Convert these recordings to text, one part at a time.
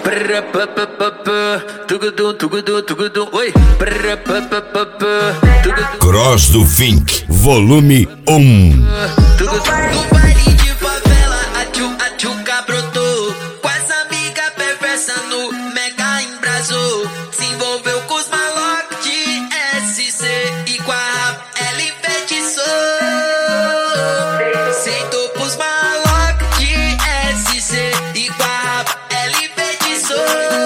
Oi. Cross do Fink, volume 1. No baile de favela, a tchuca brotou. Com as amigas perversas no mega embrasou. Se envolveu com os malocos de SC e com a L enfeitiçou. Sentou pros malocos de SC e com a L enfeitiçou.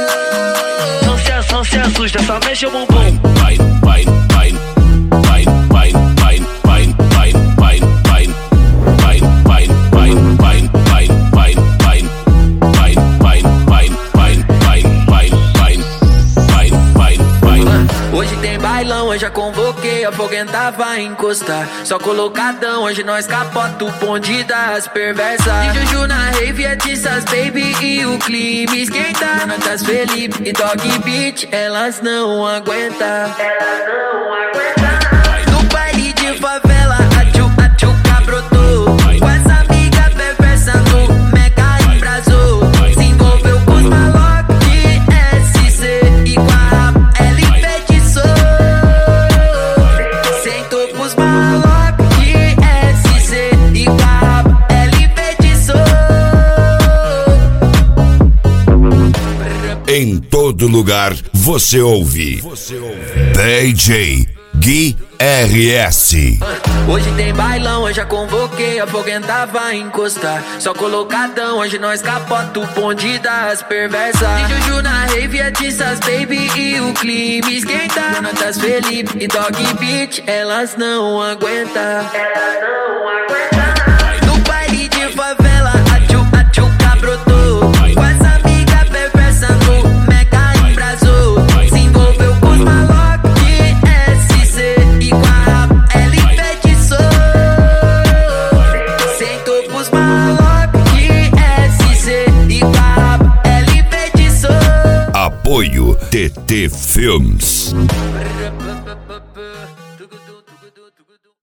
Não se assusta, só mexe o bumbum. Hoje tem bailão, hoje já convoquei, a foguenta vai encostar. Só colocadão, hoje nós capota o bonde das perversas. De Juju na rave, é Tissas Baby e o clima esquenta. Natas Felipe e Dog Beat, elas não aguentam. No baile de favela, a tchuca brotou. Com as amigas perversas no mega embrasou. Se envolveu com os malocos de SC e com a L enfeitiçou. Sentou pros malocos de SC e com a L enfeitiçou. Em todo lugar você ouve DJ Gui RS. Hoje tem bailão, hoje já convoquei, a foguenta vai encostar. Só colocadão, hoje nós capota o bonde das perversas. De Juju na rave, é Tissas Baby e o clima esquenta. Natas Felipe e Dog Beat, elas não aguentam. No baile de favela, a tchuca brotou. Com as amigas perversas no mega embrasou. Se envolveu com os malocos de SC e com a L enfeitiçou. Sentou pros malocos de SC e com a L enfeitiçou. Apoio TT Films.